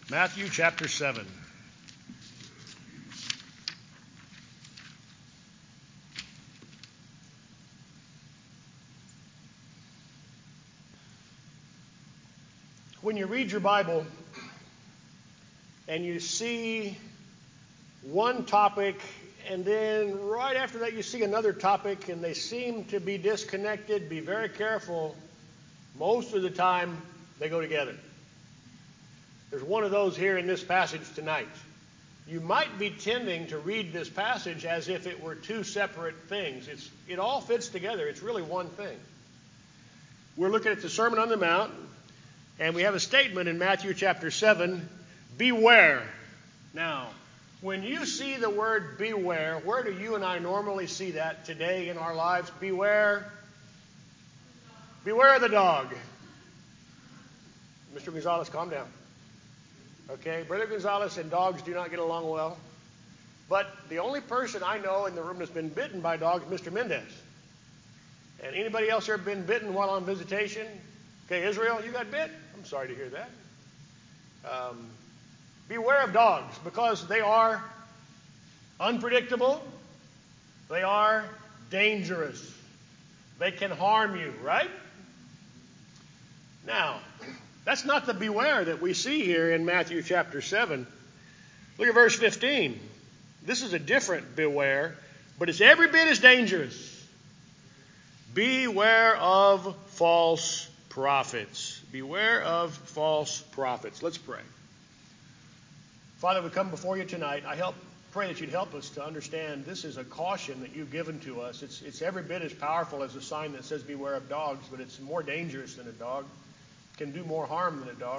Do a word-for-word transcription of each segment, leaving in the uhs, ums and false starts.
Matthew chapter seven. When you read your Bible and you see one topic and then right after that you see another topic and they seem to be disconnected, be very careful. Most of the time they go together. There's one of those here in this passage tonight. You might be tending to read this passage as if it were two separate things. It's, it all fits together. It's really one thing. We're looking at the Sermon on the Mount, and we have a statement in Matthew chapter seven, beware. Now, when you see the word beware, where do you and I normally see that today in our lives? Beware. Beware of the dog. Mister Gonzalez, calm down. Okay, Brother Gonzalez and dogs do not get along well. But the only person I know in the room that's been bitten by dogs is Mister Mendez. And anybody else ever been bitten while on visitation? Okay, Israel, you got bit? I'm sorry to hear that. Um, beware of dogs because they are unpredictable. They are dangerous. They can harm you, right? Now, that's not the beware that we see here in Matthew chapter seven. Look at verse fifteen. This is a different beware, but it's every bit as dangerous. Beware of false prophets. Beware of false prophets. Let's pray. Father, we come before you tonight. I help, pray that you'd help us to understand this is a caution that you've given to us. It's, it's every bit as powerful as a sign that says beware of dogs, but it's more dangerous than a dog. Can do more harm than a dog.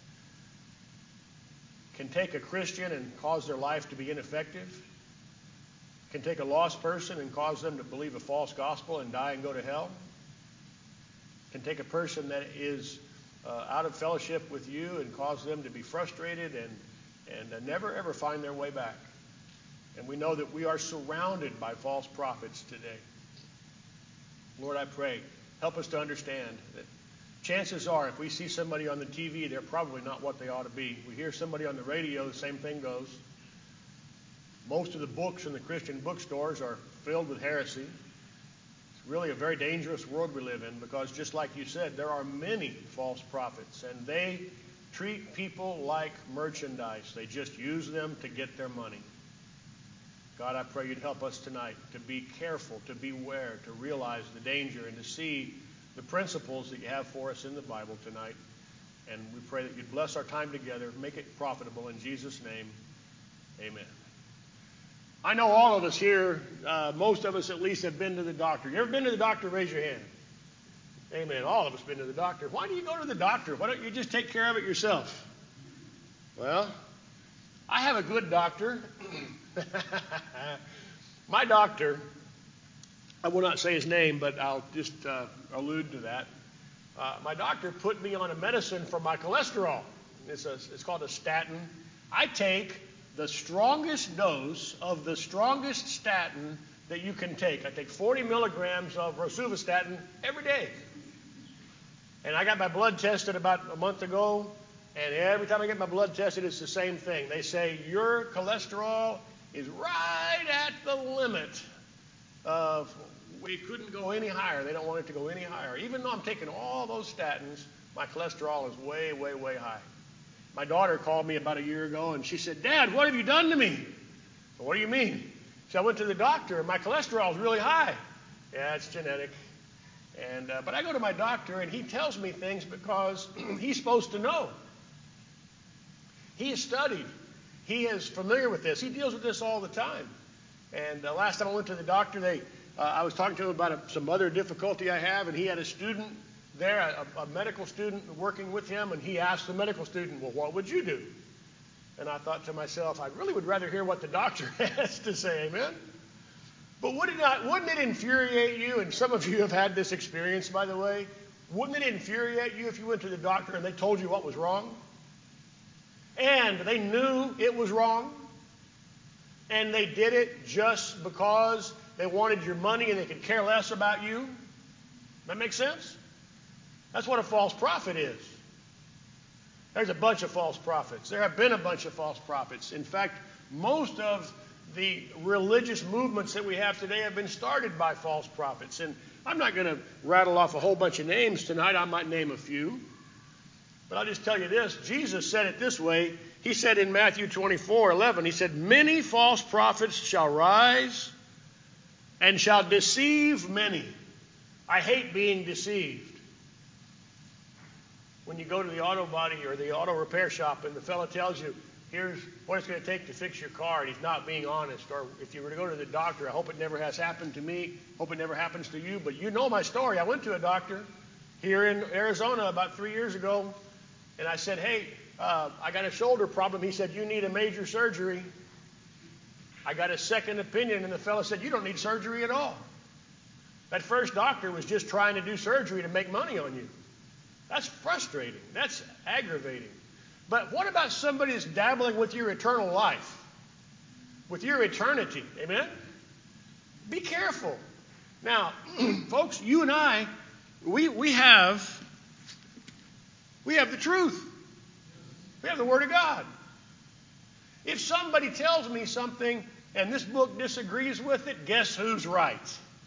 Can take a Christian and cause their life to be ineffective. Can take a lost person and cause them to believe a false gospel and die and go to hell. Can take a person that is uh, out of fellowship with you and cause them to be frustrated and, and uh, never ever find their way back. And we know that we are surrounded by false prophets today. Lord, I pray, help us to understand that chances are, if we see somebody on the T V, they're probably not what they ought to be. We hear somebody on the radio, the same thing goes. Most of the books in the Christian bookstores are filled with heresy. It's really a very dangerous world we live in because, just like you said, there are many false prophets, and they treat people like merchandise. They just use them to get their money. God, I pray you'd help us tonight to be careful, to beware, to realize the danger, and to see the principles that you have for us in the Bible tonight. And we pray that you'd bless our time together, make it profitable. In Jesus' name, amen. I know all of us here, uh, most of us at least, have been to the doctor. You ever been to the doctor? Raise your hand. Amen. All of us been to the doctor. Why do you go to the doctor? Why don't you just take care of it yourself? Well, I have a good doctor. My doctor, I will not say his name, but I'll just uh, allude to that. Uh, my doctor put me on a medicine for my cholesterol. It's, a, it's called a statin. I take the strongest dose of the strongest statin that you can take. I take forty milligrams of rosuvastatin every day. And I got my blood tested about a month ago, and every time I get my blood tested, it's the same thing. They say your cholesterol is right at the limit of we couldn't go any higher. They don't want it to go any higher. Even though I'm taking all those statins, my cholesterol is way, way, way high. My daughter called me about a year ago, and she said, Dad, what have you done to me? Well, what do you mean? So I went to the doctor, and my cholesterol is really high. Yeah, it's genetic. And uh, but I go to my doctor, and he tells me things because he's supposed to know. He has studied. He is familiar with this. He deals with this all the time. And uh, last time I went to the doctor, they uh, I was talking to him about a, some other difficulty I have, and he had a student there, a, a medical student working with him, and he asked the medical student, well, what would you do? And I thought to myself, I really would rather hear what the doctor has to say, amen? But would it not, wouldn't it infuriate you, and some of you have had this experience, by the way, wouldn't it infuriate you if you went to the doctor and they told you what was wrong? And they knew it was wrong, and they did it just because they wanted your money and they could care less about you? That makes sense? That's what a false prophet is. There's a bunch of false prophets. There have been a bunch of false prophets. In fact, most of the religious movements that we have today have been started by false prophets. And I'm not going to rattle off a whole bunch of names tonight. I might name a few. But I'll just tell you this. Jesus said it this way. He said in Matthew twenty-four eleven, he said, many false prophets shall rise and shall deceive many. I hate being deceived. When you go to the auto body or the auto repair shop and the fellow tells you, here's what it's going to take to fix your car, and he's not being honest. Or if you were to go to the doctor, I hope it never has happened to me, hope it never happens to you, but you know my story. I went to a doctor here in Arizona about three years ago, and I said, hey, uh, I got a shoulder problem. He said, you need a major surgery. I got a second opinion, and the fellow said, you don't need surgery at all. That first doctor was just trying to do surgery to make money on you. That's frustrating. That's aggravating. But what about somebody that's dabbling with your eternal life, with your eternity? Amen? Be careful. Now, folks, you and I, we we have we have the truth. We have the Word of God. If somebody tells me something and this book disagrees with it, guess who's right?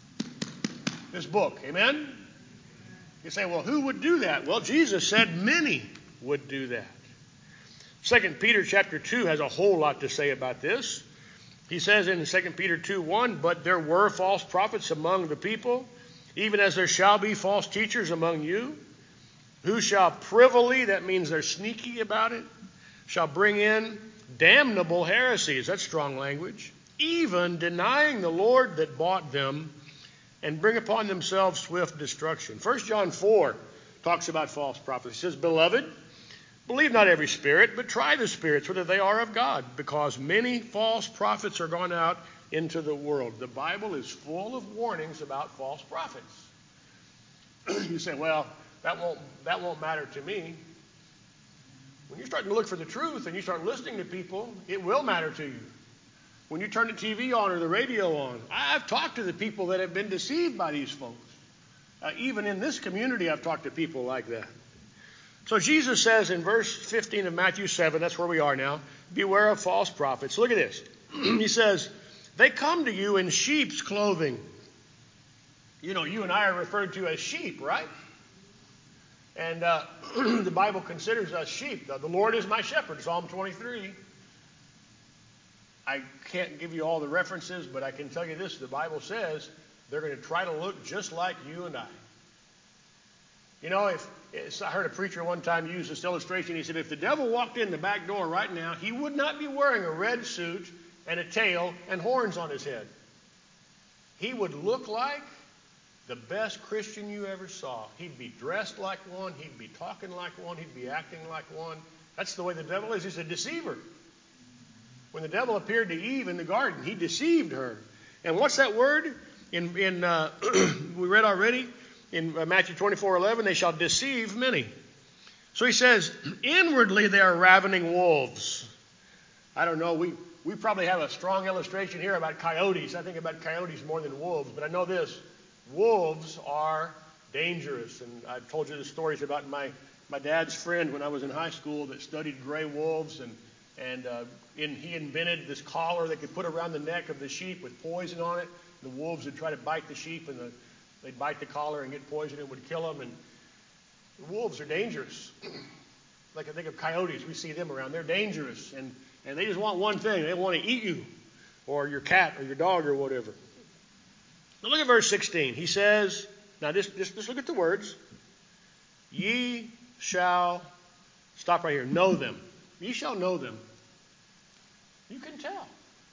This book. Amen? You say, well, who would do that? Well, Jesus said many would do that. Second Peter chapter two has a whole lot to say about this. He says in Second Peter two one, but there were false prophets among the people, even as there shall be false teachers among you, who shall privily, that means they're sneaky about it, shall bring in damnable heresies, that's strong language, even denying the Lord that bought them, and bring upon themselves swift destruction. First John four talks about false prophets. It says, beloved, believe not every spirit, but try the spirits, whether they are of God, because many false prophets are gone out into the world. The Bible is full of warnings about false prophets. You say, well, that won't, that won't matter to me. When you're starting to look for the truth and you start listening to people, it will matter to you. When you turn the T V on or the radio on, I've talked to the people that have been deceived by these folks. Uh, even in this community, I've talked to people like that. So Jesus says in verse fifteen of Matthew seven, that's where we are now, beware of false prophets. Look at this. He says, they come to you in sheep's clothing. You know, you and I are referred to as sheep, right? And uh, the Bible considers us sheep. The Lord is my shepherd, Psalm twenty-three. I can't give you all the references, but I can tell you this. The Bible says they're going to try to look just like you and I. You know, if I heard a preacher one time use this illustration. He said, if the devil walked in the back door right now, he would not be wearing a red suit and a tail and horns on his head. He would look like the best Christian you ever saw. He'd be dressed like one. He'd be talking like one. He'd be acting like one. That's the way the devil is. He's a deceiver. When the devil appeared to Eve in the garden, he deceived her. And what's that word? In, in uh, we read already in Matthew twenty-four eleven, they shall deceive many. So he says, inwardly they are ravening wolves. I don't know, we, we probably have a strong illustration here about coyotes. I think about coyotes more than wolves, but I know this. Wolves are dangerous. And I've told you the stories about my, my dad's friend when I was in high school that studied gray wolves, and And uh, in, he invented this collar they could put around the neck of the sheep with poison on it. The wolves would try to bite the sheep, and the, they'd bite the collar and get poison. It would kill them. And the wolves are dangerous. Like I think of coyotes. We see them around. They're dangerous. And, and they just want one thing. They want to eat you or your cat or your dog or whatever. Now look at verse sixteen. He says, now just, just, just look at the words. Ye shall, stop right here, know them. Ye shall know them. You can tell.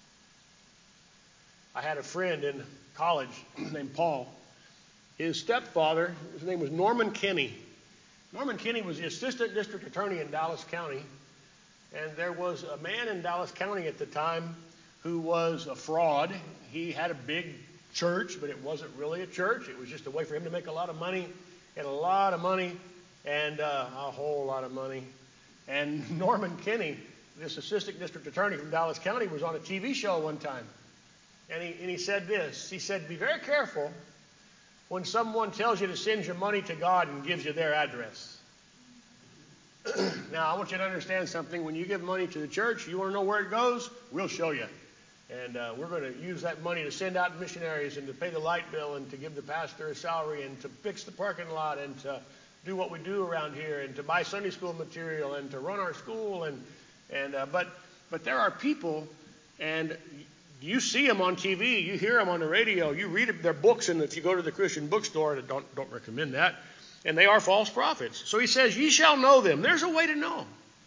I had a friend in college named Paul. His stepfather, his name was Norman Kinney. Norman Kinney was the assistant district attorney in Dallas County. And there was a man in Dallas County at the time who was a fraud. He had a big church, but it wasn't really a church. It was just a way for him to make a lot of money. He had a lot of money and uh, a whole lot of money. And Norman Kinney, this assistant district attorney from Dallas County, was on a T V show one time. And he, and he said this. He said, be very careful when someone tells you to send your money to God and gives you their address. Now, I want you to understand something. When you give money to the church, you want to know where it goes? We'll show you. And uh, we're going to use that money to send out missionaries and to pay the light bill and to give the pastor a salary and to fix the parking lot and to do what we do around here and to buy Sunday school material and to run our school. And and uh, but but there are people, and you see them on T V, you hear them on the radio, you read their books, and if you go to the Christian bookstore, I don't don't recommend that. And they are false prophets. So he says, ye shall know them. There's a way to know.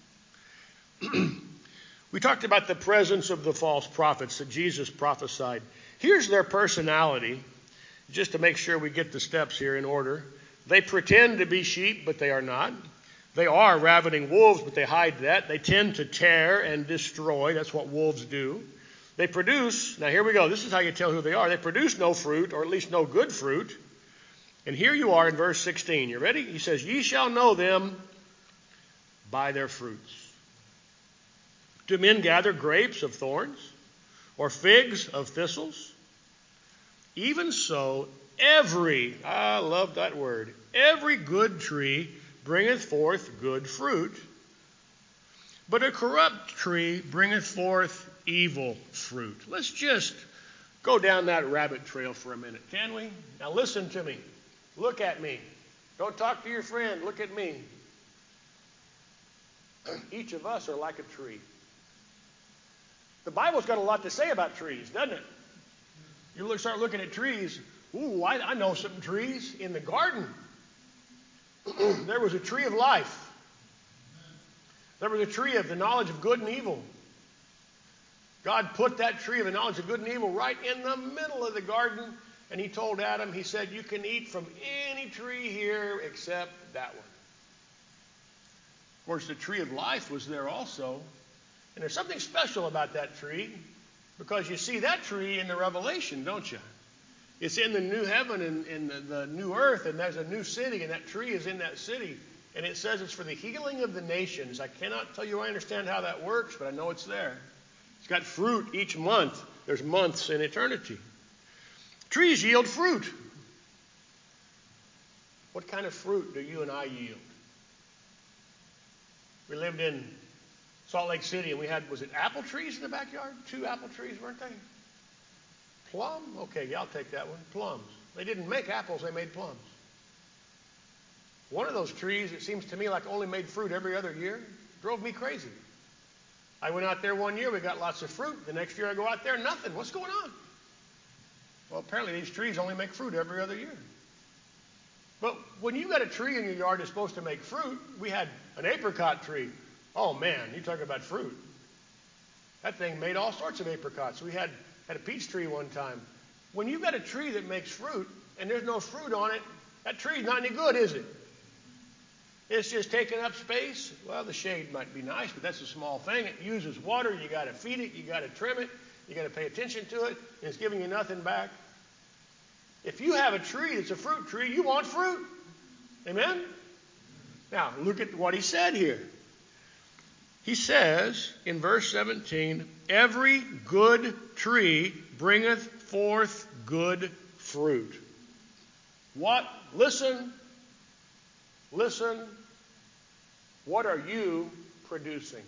We talked about the presence of the false prophets that Jesus prophesied. Here's their personality, just to make sure we get the steps here in order. They pretend to be sheep, but they are not. They are ravening wolves, but they hide that. They tend to tear and destroy. That's what wolves do. They produce, now here we go. This is how you tell who they are. They produce no fruit, or at least no good fruit. And here you are in verse sixteen. You ready? He says, ye shall know them by their fruits. Do men gather grapes of thorns, or figs of thistles? Even so, every, I love that word, every good tree bringeth forth good fruit, but a corrupt tree bringeth forth evil fruit. Let's just go down that rabbit trail for a minute, can we? Now listen to me. Look at me. Don't talk to your friend. Look at me. Each of us are like a tree. The Bible's got a lot to say about trees, doesn't it? You look, start looking at trees. Ooh, I, I know some trees in the garden. There was a tree of life. There was a tree of the knowledge of good and evil. God put that tree of the knowledge of good and evil right in the middle of the garden. And he told Adam, he said, you can eat from any tree here except that one. Of course, the tree of life was there also. And there's something special about that tree, because you see that tree in the Revelation, don't you? It's in the new heaven and in the, the new earth, and there's a new city, and that tree is in that city. And it says it's for the healing of the nations. I cannot tell you I understand how that works, but I know it's there. It's got fruit each month. There's months in eternity. Trees yield fruit. What kind of fruit do you and I yield? We lived in Salt Lake City, and we had, was it apple trees in the backyard? Two apple trees, weren't they? Plum? Okay, yeah, I'll take that one. Plums. They didn't make apples, they made plums. One of those trees, it seems to me like only made fruit every other year. Drove me crazy. I went out there one year, we got lots of fruit. The next year I go out there, nothing. What's going on? Well, apparently these trees only make fruit every other year. But when you've got a tree in your yard that's supposed to make fruit, we had an apricot tree. Oh man, you talk about fruit. That thing made all sorts of apricots. We had, had a peach tree one time. When you've got a tree that makes fruit and there's no fruit on it, that tree's not any good, is it? It's just taking up space. Well, the shade might be nice, but that's a small thing. It uses water. You got to feed it. You got to trim it. You got to pay attention to it. And it's giving you nothing back. If you have a tree that's a fruit tree, you want fruit. Amen? Now, look at what he said here. He says in verse seventeen, every good tree bringeth forth good fruit. What? Listen. Listen. What are you producing?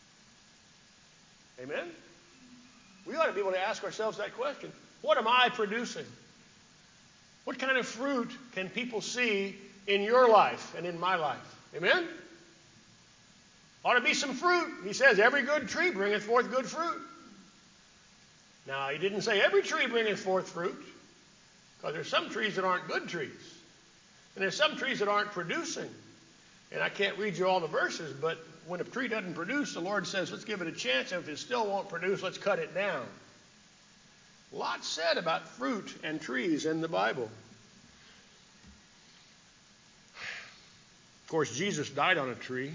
Amen? We ought to be able to ask ourselves that question. What am I producing? What kind of fruit can people see in your life and in my life? Amen? Ought to be some fruit. He says, every good tree bringeth forth good fruit. Now, he didn't say every tree bringeth forth fruit, because there's some trees that aren't good trees. And there's some trees that aren't producing. And I can't read you all the verses, but when a tree doesn't produce, the Lord says, let's give it a chance. And if it still won't produce, let's cut it down. Lots said about fruit and trees in the Bible. Of course, Jesus died on a tree.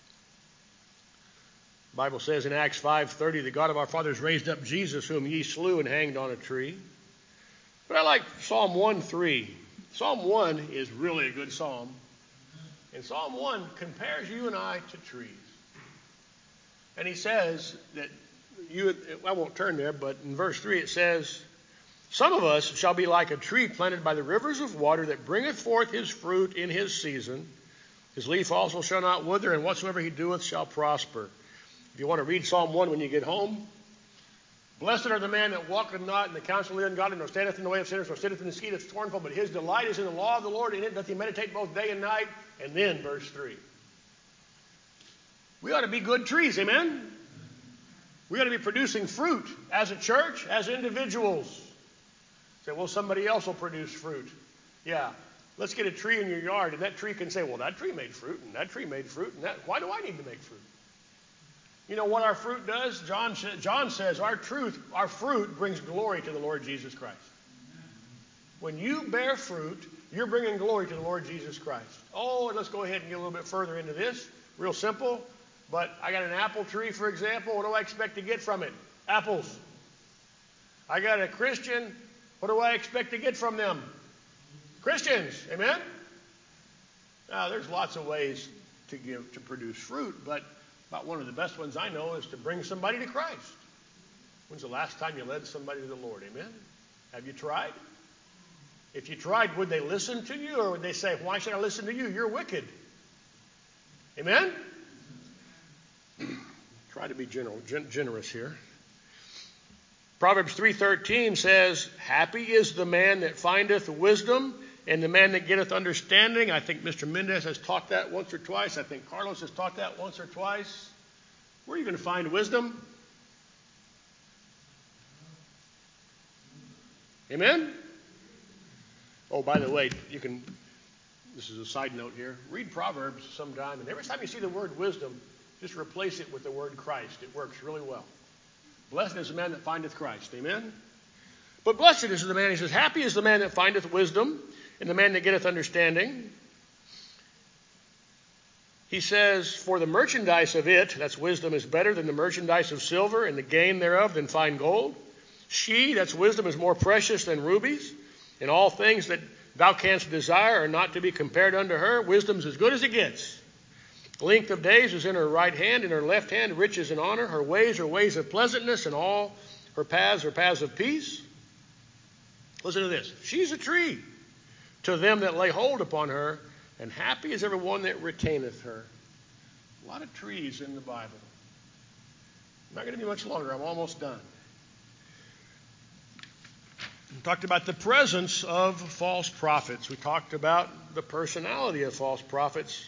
The Bible says in Acts five thirty, the God of our fathers raised up Jesus, whom ye slew and hanged on a tree. But I like Psalm one three. Psalm one is really a good psalm. And Psalm one compares you and I to trees. And he says that you, I won't turn there, but in verse three it says, some of us shall be like a tree planted by the rivers of water that bringeth forth his fruit in his season. His leaf also shall not wither, and whatsoever he doeth shall prosper. If you want to read Psalm one when you get home, blessed are the man that walketh not in the counsel of the ungodly, nor standeth in the way of sinners, nor sitteth in the seat of scornful, but his delight is in the law of the Lord, and in it doth he meditate both day and night. And then verse three. We ought to be good trees, amen? We ought to be producing fruit as a church, as individuals. Say, well, somebody else will produce fruit. Yeah. Let's get a tree in your yard, and that tree can say, well, that tree made fruit, and that tree made fruit, and that, why do I need to make fruit? You know what our fruit does? John, John says our truth, our fruit brings glory to the Lord Jesus Christ. When you bear fruit, you're bringing glory to the Lord Jesus Christ. Oh, and let's go ahead and get a little bit further into this. Real simple. But I got an apple tree, for example. What do I expect to get from it? Apples. I got a Christian. What do I expect to get from them? Christians. Amen? Now, there's lots of ways to give, to produce fruit, but about one of the best ones I know is to bring somebody to Christ. When's the last time you led somebody to the Lord? Amen? Have you tried? If you tried, would they listen to you, or would they say, why should I listen to you? You're wicked. Amen? Try to be general, gen- generous here. Proverbs three thirteen says, happy is the man that findeth wisdom, and the man that getteth understanding. I think Mister Mendez has taught that once or twice. I think Carlos has taught that once or twice. Where are you going to find wisdom? Amen? Oh, by the way, you can, this is a side note here, read Proverbs sometime, and every time you see the word wisdom, just replace it with the word Christ. It works really well. Blessed is the man that findeth Christ. Amen? But blessed is the man, he says, happy is the man that findeth wisdom, and the man that getteth understanding. He says, for the merchandise of it, that's wisdom, is better than the merchandise of silver, and the gain thereof than fine gold. She, that's wisdom, is more precious than rubies, and all things that thou canst desire are not to be compared unto her. Wisdom's as good as it gets. Length of days is in her right hand, in her left hand riches and honor. Her ways are ways of pleasantness, and all her paths are paths of peace. Listen to this. She's a tree to them that lay hold upon her, and happy is every one that retaineth her. A lot of trees in the Bible. Not going to be much longer. I'm almost done. We talked about the presence of false prophets. We talked about the personality of false prophets.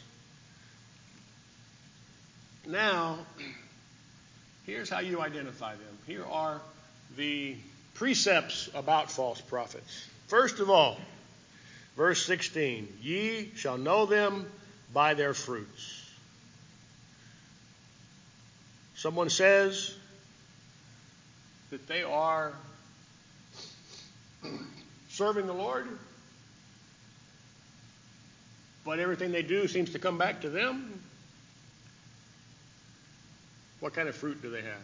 Now, here's how you identify them. Here are the precepts about false prophets. First of all, verse sixteen, ye shall know them by their fruits. Someone says that they are serving the Lord, but everything they do seems to come back to them. What kind of fruit do they have?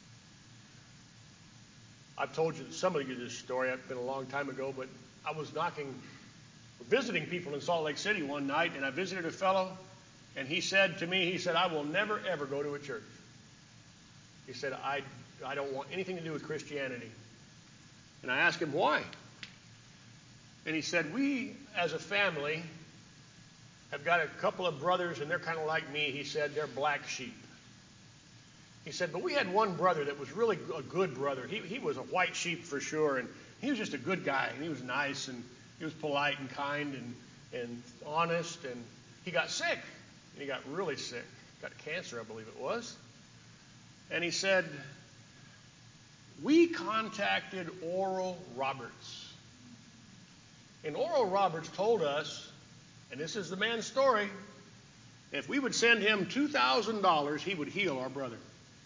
I've told you, some of you this story. It's been a long time ago, but I was knocking, visiting people in Salt Lake City one night, and I visited a fellow, and he said to me, he said, I will never, ever go to a church. He said, I, I don't want anything to do with Christianity. And I asked him why. And he said, we, as a family, have got a couple of brothers, and they're kind of like me. He said, they're black sheep. He said, but we had one brother that was really a good brother. He, he was a white sheep for sure, and he was just a good guy, and he was nice, and he was polite and kind and, and honest, and he got sick, and he got really sick. Got cancer, I believe it was. And he said, we contacted Oral Roberts. And Oral Roberts told us, and this is the man's story, if we would send him two thousand dollars, he would heal our brother.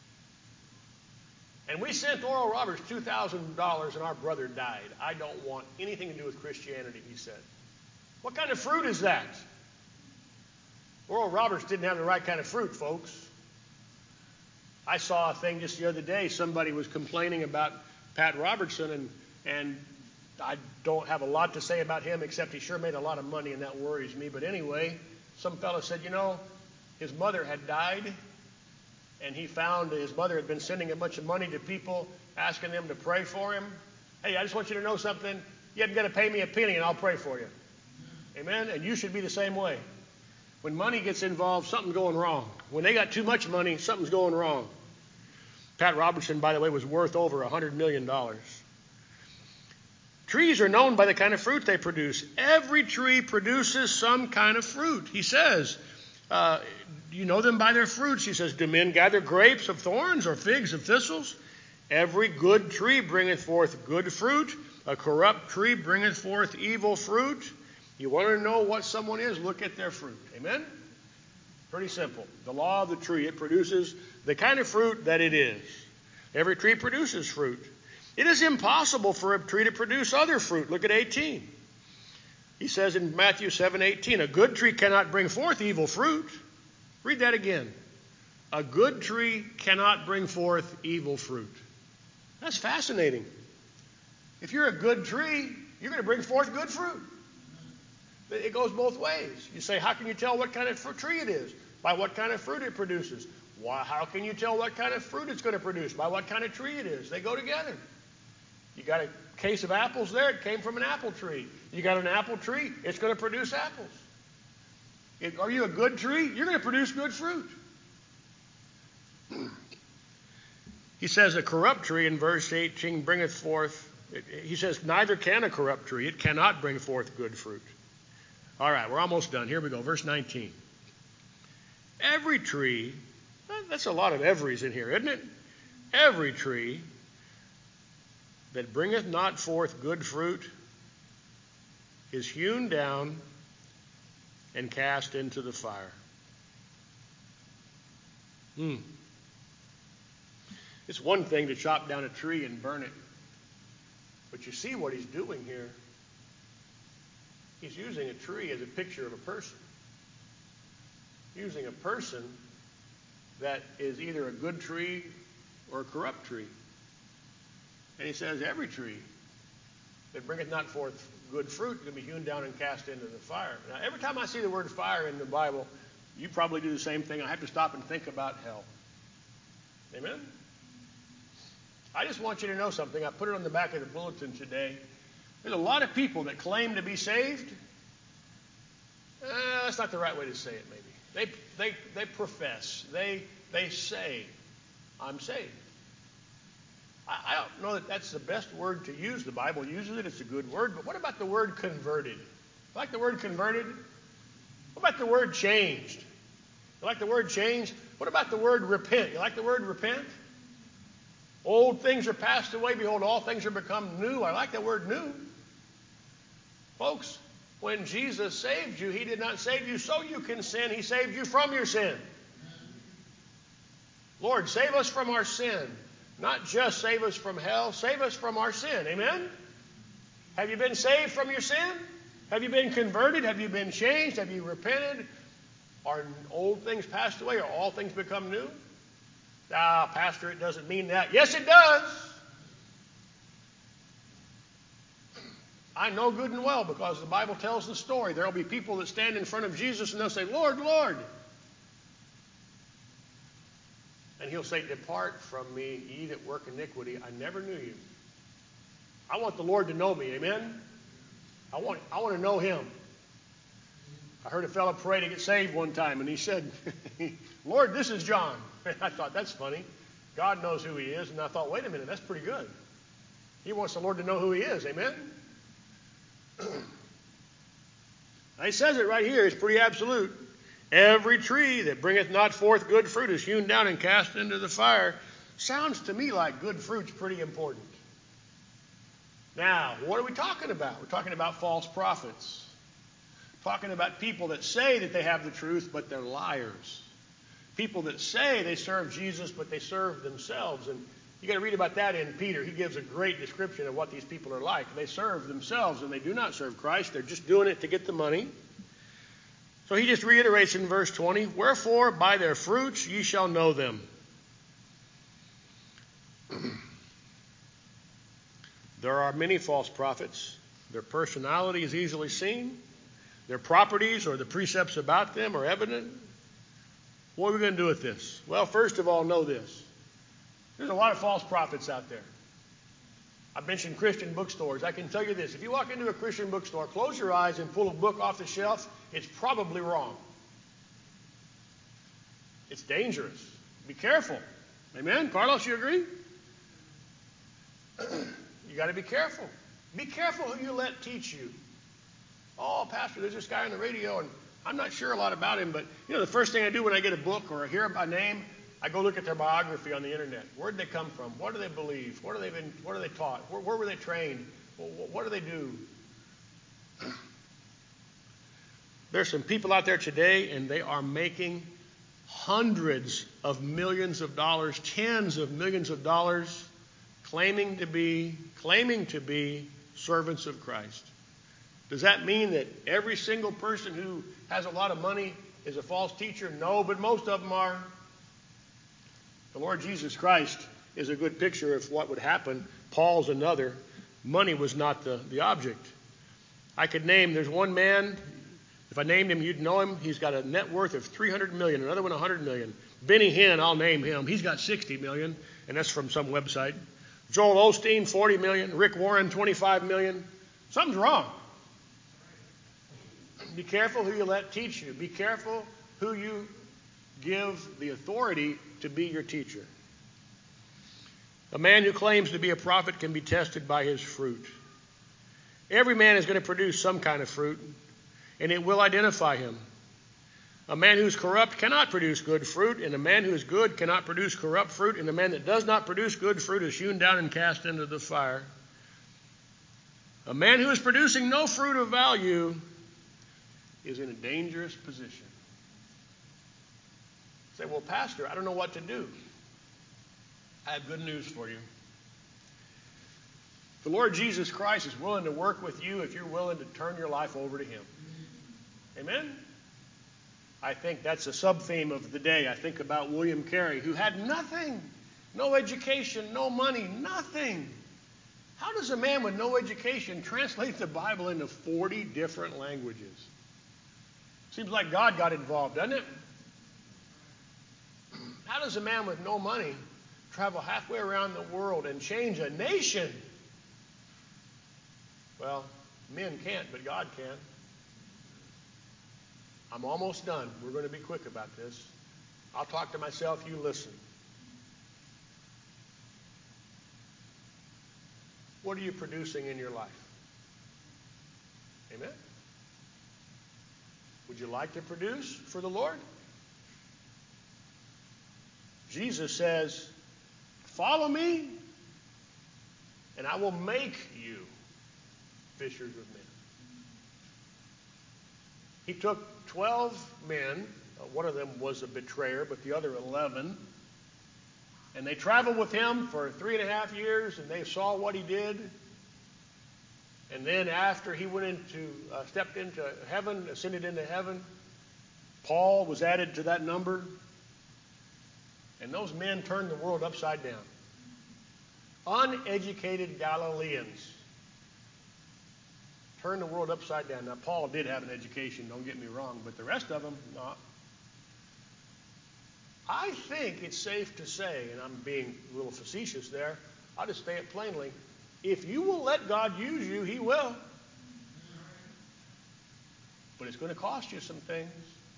And we sent Oral Roberts two thousand dollars, and our brother died. I don't want anything to do with Christianity, he said. What kind of fruit is that? Oral Roberts didn't have the right kind of fruit, folks. I saw a thing just the other day. Somebody was complaining about Pat Robertson, and, and I don't have a lot to say about him except he sure made a lot of money, and that worries me. But anyway, some fellow said, you know, his mother had died, and he found his mother had been sending a bunch of money to people, asking them to pray for him. Hey, I just want you to know something. You haven't got to pay me a penny, and I'll pray for you. Amen? And you should be the same way. When money gets involved, something's going wrong. When they got too much money, something's going wrong. Pat Robertson, by the way, was worth over one hundred million dollars. Trees are known by the kind of fruit they produce. Every tree produces some kind of fruit. He says, uh, you know them by their fruits. He says, do men gather grapes of thorns or figs of thistles? Every good tree bringeth forth good fruit. A corrupt tree bringeth forth evil fruit. You want to know what someone is? Look at their fruit. Amen? Pretty simple. The law of the tree, it produces the kind of fruit that it is. Every tree produces fruit. It is impossible for a tree to produce other fruit. Look at eighteen. He says in Matthew seven eighteen, a good tree cannot bring forth evil fruit. Read that again. A good tree cannot bring forth evil fruit. That's fascinating. If you're a good tree, you're going to bring forth good fruit. It goes both ways. You say, how can you tell what kind of fruit tree it is? By what kind of fruit it produces. Why, how can you tell what kind of fruit it's going to produce? By what kind of tree it is. They go together. You got a case of apples there. It came from an apple tree. You got an apple tree. It's going to produce apples. It, are you a good tree? You're going to produce good fruit. He says a corrupt tree in verse eighteen bringeth forth, it, he says, neither can a corrupt tree. It cannot bring forth good fruit. All right, we're almost done. Here we go. Verse nineteen. Every tree, that's a lot of everys in here, isn't it? Every tree that bringeth not forth good fruit is hewn down and cast into the fire. Hmm. It's one thing to chop down a tree and burn it. But you see what he's doing here. He's using a tree as a picture of a person. Using a person that is either a good tree or a corrupt tree. And he says, every tree that bringeth not forth good fruit is going to be hewn down and cast into the fire. Now, every time I see the word fire in the Bible, you probably do the same thing. I have to stop and think about hell. Amen? I just want you to know something. I put it on the back of the bulletin today. There's a lot of people that claim to be saved. Uh, that's not the right way to say it, maybe. They, they, they profess. They, they say, I'm saved. I don't know that that's the best word to use. The Bible uses it. It's a good word. But what about the word converted? You like the word converted? What about the word changed? You like the word changed? What about the word repent? You like the word repent? Old things are passed away. Behold, all things are become new. I like that word new. Folks, when Jesus saved you, he did not save you so you can sin. He saved you from your sin. Lord, save us from our sin. Not just save us from hell, save us from our sin. Amen? Have you been saved from your sin? Have you been converted? Have you been changed? Have you repented? Are old things passed away? Are all things become new? Ah, Pastor, it doesn't mean that. Yes, it does. I know good and well because the Bible tells the story. There will be people that stand in front of Jesus and they'll say, Lord, Lord. And he'll say, depart from me, ye that work iniquity. I never knew you. I want the Lord to know me. Amen? I want, I want to know him. I heard a fellow pray to get saved one time, and he said, Lord, this is John. I thought, that's funny. God knows who he is. And I thought, wait a minute, that's pretty good. He wants the Lord to know who he is. Amen? He says it right here. It's pretty absolute. Every tree that bringeth not forth good fruit is hewn down and cast into the fire. Sounds to me like good fruit's pretty important. Now, what are we talking about? We're talking about false prophets. Talking about people that say that they have the truth, but they're liars. People that say they serve Jesus, but they serve themselves. And you got to read about that in Peter. He gives a great description of what these people are like. They serve themselves, and they do not serve Christ. They're just doing it to get the money. So he just reiterates in verse twenty, wherefore by their fruits ye shall know them. There are many false prophets. Their personality is easily seen. Their properties or the precepts about them are evident. What are we going to do with this? Well, first of all, know this. There's a lot of false prophets out there. I've mentioned Christian bookstores. I can tell you this. If you walk into a Christian bookstore, close your eyes and pull a book off the shelf, it's probably wrong. It's dangerous. Be careful. Amen? Carlos, you agree? You got to be careful. Be careful who you let teach you. Oh, Pastor, there's this guy on the radio, and I'm not sure a lot about him, but you know, the first thing I do when I get a book or I hear a name, I go look at their biography on the internet. Where did they come from? What do they believe? What are they been? What are they taught? Where, where were they trained? What do they do? There's some people out there today, and they are making hundreds of millions of dollars, tens of millions of dollars, claiming to be, claiming to be servants of Christ. Does that mean that every single person who has a lot of money is a false teacher? No, but most of them are. The Lord Jesus Christ is a good picture of what would happen. Paul's another. Money was not the, the object. I could name, there's one man, if I named him, you'd know him. He's got a net worth of three hundred million dollars, another one one hundred million dollars. Benny Hinn, I'll name him. He's got sixty million dollars, and that's from some website. Joel Osteen, forty million dollars. Rick Warren, twenty-five million dollars. Something's wrong. Be careful who you let teach you. Be careful who you give the authority to be your teacher. A man who claims to be a prophet can be tested by his fruit. Every man is going to produce some kind of fruit, and it will identify him. A man who's corrupt cannot produce good fruit, and a man who is good cannot produce corrupt fruit, and a man that does not produce good fruit is hewn down and cast into the fire. A man who is producing no fruit of value is in a dangerous position. Say, well, Pastor, I don't know what to do. I have good news for you. The Lord Jesus Christ is willing to work with you if you're willing to turn your life over to Him. Amen? I think that's a sub-theme of the day. I think about William Carey, who had nothing. No education, no money, nothing. How does a man with no education translate the Bible into forty different languages? Seems like God got involved, doesn't it? How does a man with no money travel halfway around the world and change a nation? Well, men can't, but God can. I'm almost done. We're going to be quick about this. I'll talk to myself, you listen. What are you producing in your life? Amen? Would you like to produce for the Lord? Jesus says, follow me, and I will make you fishers of men. He took twelve men. Uh, one of them was a betrayer, but the other eleven. And they traveled with him for three and a half years, and they saw what he did. And then after he went into, uh, stepped into heaven, ascended into heaven, Paul was added to that number. And those men turned the world upside down. Uneducated Galileans turned the world upside down. Now, Paul did have an education, don't get me wrong, but the rest of them, not. I think it's safe to say, and I'm being a little facetious there, I'll just say it plainly, if you will let God use you, He will. But it's going to cost you some things.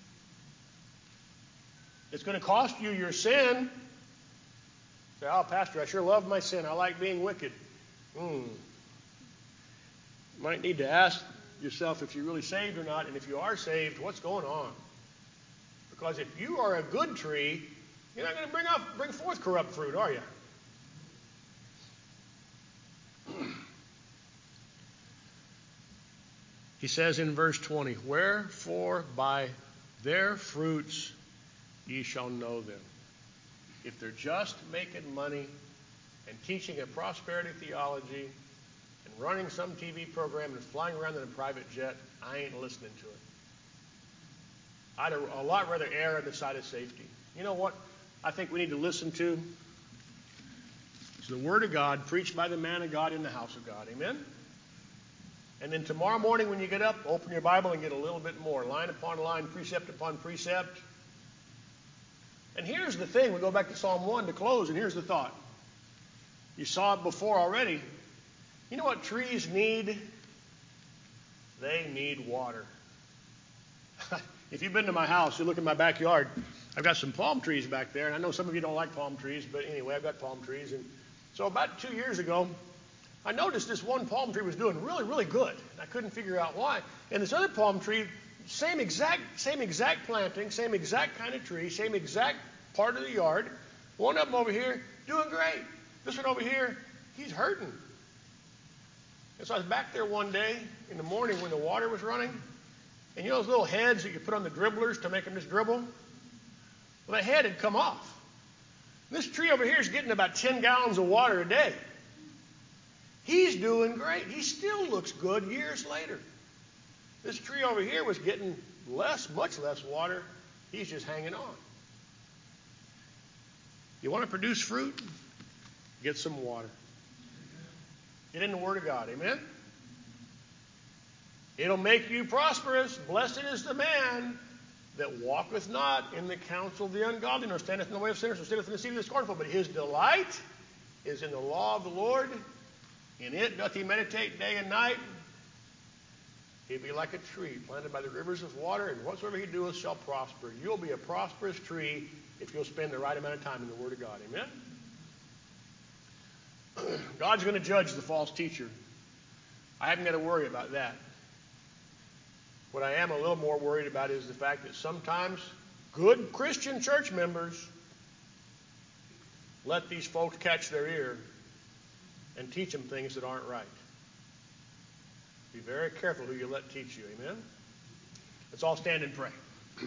It's going to cost you your sin. Say, oh, Pastor, I sure love my sin. I like being wicked. Hmm. You might need to ask yourself if you're really saved or not, and if you are saved, what's going on? Because if you are a good tree, you're not going to bring up, bring forth corrupt fruit, are you? He says in verse twenty, wherefore by their fruits ye shall know them. If they're just making money and teaching a prosperity theology and running some T V program and flying around in a private jet, I ain't listening to it. I'd a, a lot rather err on the side of safety. You know what I think we need to listen to? It's the Word of God preached by the man of God in the house of God. Amen? And then tomorrow morning when you get up, open your Bible and get a little bit more. Line upon line, precept upon precept. And here's the thing. We go back to Psalm one to close, and here's the thought. You saw it before already. You know what trees need? They need water. If you've been to my house, you look in my backyard, I've got some palm trees back there, and I know some of you don't like palm trees, but anyway, I've got palm trees. And so about two years ago, I noticed this one palm tree was doing really, really good. And I couldn't figure out why. And this other palm tree, same exact, same exact planting, same exact kind of tree, same exact part of the yard. One of them over here, doing great. This one over here, he's hurting. And so I was back there one day in the morning when the water was running. And you know those little heads that you put on the dribblers to make them just dribble? Well, the head had come off. This tree over here is getting about ten gallons of water a day. He's doing great. He still looks good years later. This tree over here was getting less, much less water. He's just hanging on. You want to produce fruit? Get some water. Get in the Word of God. Amen? It'll make you prosperous. Blessed is the man that walketh not in the counsel of the ungodly, nor standeth in the way of sinners, nor sitteth in the seat of the scornful. But his delight is in the law of the Lord. In it doth he meditate day and night. He'll be like a tree planted by the rivers of water, and whatsoever he doeth shall prosper. You'll be a prosperous tree if you'll spend the right amount of time in the Word of God. Amen? God's going to judge the false teacher. I haven't got to worry about that. What I am a little more worried about is the fact that sometimes good Christian church members let these folks catch their ear and teach them things that aren't right. Be very careful who you let teach you. Amen? Let's all stand and pray.